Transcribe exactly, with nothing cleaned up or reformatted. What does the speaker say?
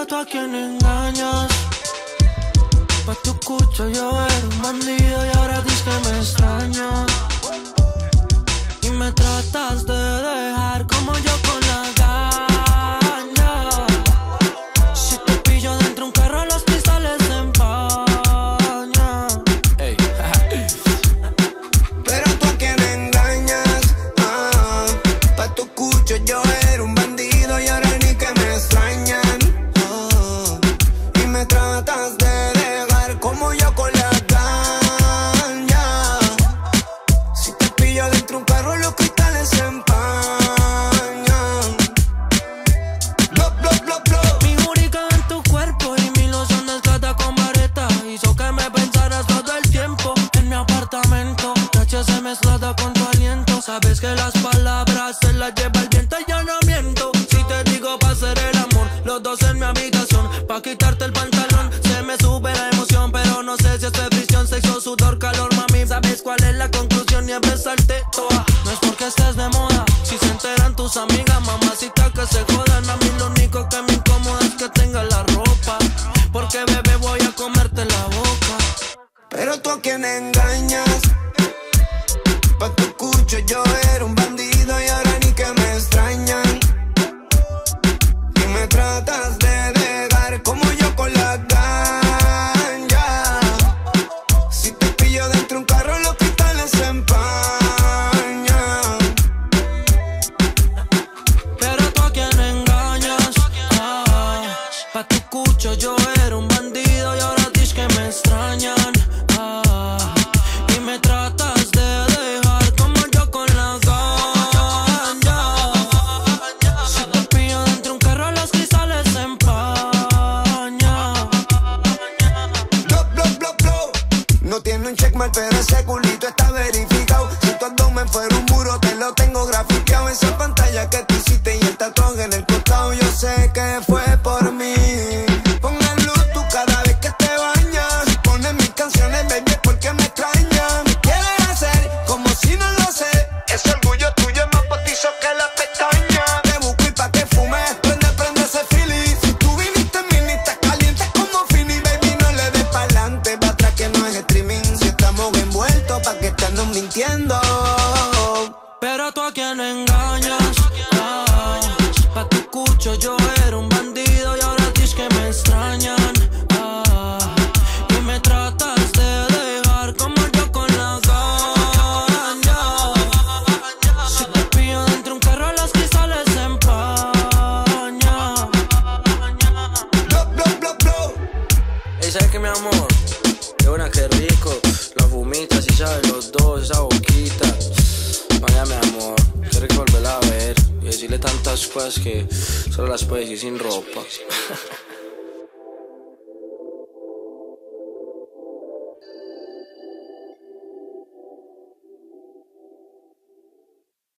Pero tú a quién engañas. Pa' tu cucho yo era un bandido y ahora dices que me extrañas. Y me tratas de dejar como yo con la gaña. Si te pillo dentro un carro los cristales se empañan. Ey. Pero tú a quién engañas. Ah, pa' tu cucho yo era un bandido y ahora ni que me extrañan. Ah, y me tratas de dejar como yo con la gaña. Si te pillo dentro un carro los cristales se empañan. Blo, blo, blo, blo. Mi única en tu cuerpo y mi loción desgasta con vareta hizo que me pensaras todo el tiempo en mi apartamento. T H C mezclada con tu aliento. Sabes que las palabras se las lleva el viento y yo no miento. Si te digo pa' hacer el amor, los dos en mi habitación, pa' quitarte el pantalón. Se me sube la emoción, pero no sé si es fricción, sexo, sudor, calor, mami. ¿Sabes cuál es la conclusión? Y es besarte toda. No es porque estés de moda, si se enteran tus amigas, mamacita que se jodan. A mí lo único que me incomoda es que tengas la ropa, porque bebé voy a comerte la boca. Pero tú a quién engañas. Pa' tu cucho yo era un bandido y ahora ni que me extrañan. Y me tratas de dejar como yo con la ganja. Si te pillo dentro un carro los cristales se empañan. Pero tú a quién engañas. Ah, pa' tu cucho yo era un bandido y ahora dices que me extrañan. Ah, y me tratas de dejar como yo con la ganja. Si te pillo dentro un carro los cristales se empañan. Blo, blo, blo, blo. No tiene un checkmark pero ese culito está verificado. Si tu abdomen fuera un muro te lo tengo grafiteado. Esa pantalla que tú hiciste y el tatuaje en el costado. Yo sé que fue por mí. Pon la luz tú cada vez que te bañas. Pones mis canciones, baby, porque me extrañan. Me quieres hacer como si no lo sé. Ese orgullo tuyo es más postizo que la pestaña. Te busco y pa' que fumes, prende, prende ese feeling. Si tú viniste en mí, estás caliente como Fini, baby, no le des pa'lante, pa' atrás que no es streaming. Si estamos envueltos, pa' que te andan mintiendo. Pero tú a quién engañas. Ah, pa' tu cucho yo era un bandido y ahora dices que me extrañan. Ah, y me tratas de dejar como yo con la ganja. Si te pillo dentro un carro los cristales se empañan. Blo, blo, blo, blo. Ey, ¿sabes qué, mi amor? Qué buena, qué rico. La fumita, si sabes, los dos, esa boquita. Vaya, mi amor, quiero que volverla a ver y decirle tantas cosas que solo las puedes decir sin ropa.